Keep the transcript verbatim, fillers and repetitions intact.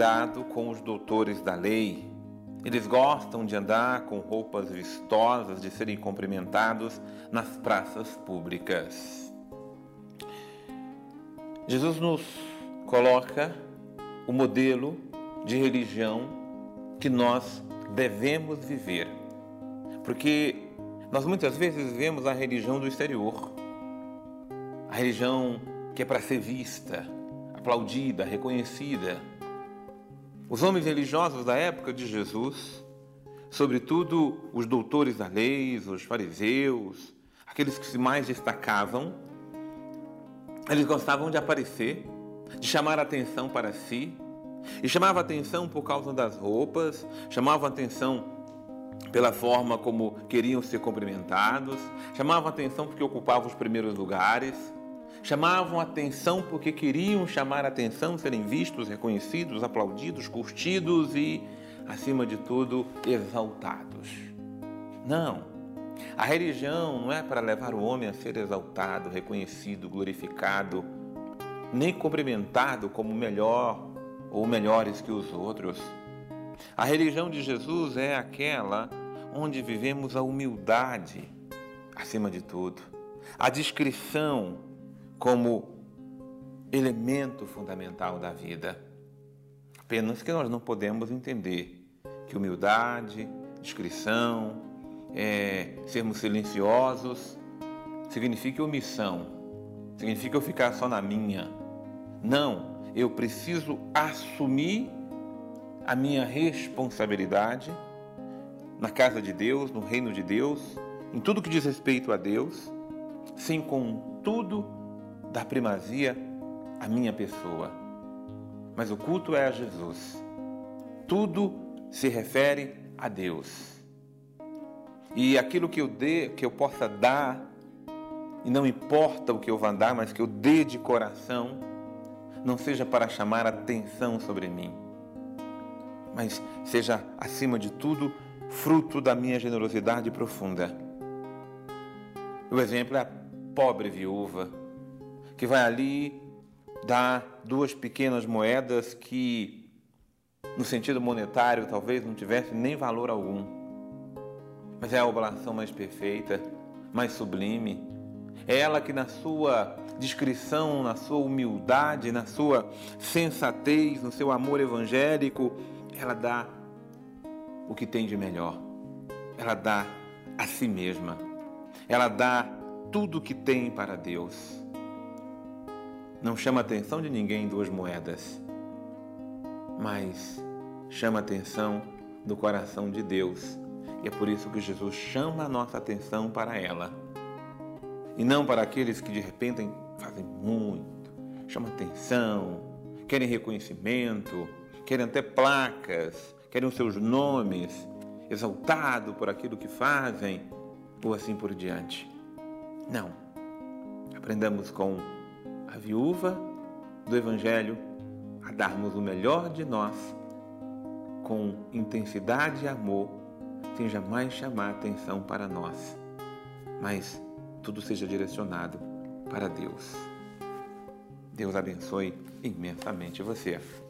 cuidado com os doutores da lei. Eles gostam de andar com roupas vistosas, de serem cumprimentados nas praças públicas. Jesus nos coloca o modelo de religião que nós devemos viver. Porque nós muitas vezes vemos a religião do exterior. A religião que é para ser vista, aplaudida, reconhecida. Os homens religiosos da época de Jesus, sobretudo os doutores da lei, os fariseus, aqueles que se mais destacavam, eles gostavam de aparecer, de chamar a atenção para si, e chamava a atenção por causa das roupas, chamavam a atenção pela forma como queriam ser cumprimentados, chamavam a atenção porque ocupavam os primeiros lugares, chamavam a atenção porque queriam chamar a atenção, serem vistos, reconhecidos, aplaudidos, curtidos e, acima de tudo, exaltados. Não, a religião não é para levar o homem a ser exaltado, reconhecido, glorificado, nem cumprimentado como melhor ou melhores que os outros. A religião de Jesus é aquela onde vivemos a humildade, acima de tudo, a discrição como elemento fundamental da vida. Apenas que nós não podemos entender que humildade, discrição, é, sermos silenciosos, significa omissão, significa eu ficar só na minha. Não, eu preciso assumir a minha responsabilidade na casa de Deus, no reino de Deus, em tudo que diz respeito a Deus, sem contudo dar primazia à minha pessoa. Mas o culto é a Jesus. Tudo se refere a Deus. E aquilo que eu dê, que eu possa dar, e não importa o que eu vá dar, mas que eu dê de coração, não seja para chamar atenção sobre mim, mas seja, acima de tudo, fruto da minha generosidade profunda. O exemplo é a pobre viúva, que vai ali dar duas pequenas moedas que, no sentido monetário, talvez não tivesse nem valor algum. Mas é a oblação mais perfeita, mais sublime. É ela que na sua discrição, na sua humildade, na sua sensatez, no seu amor evangélico, ela dá o que tem de melhor. Ela dá a si mesma. Ela dá tudo o que tem para Deus. Não chama a atenção de ninguém duas moedas, mas chama a atenção do coração de Deus. E é por isso que Jesus chama a nossa atenção para ela. E não para aqueles que de repente fazem muito, chamam atenção, querem reconhecimento, querem até placas, querem os seus nomes, exaltado por aquilo que fazem, ou assim por diante. Não. Aprendamos com a viúva do Evangelho a darmos o melhor de nós com intensidade e amor, sem jamais chamar atenção para nós, mas tudo seja direcionado para Deus. Deus abençoe imensamente você.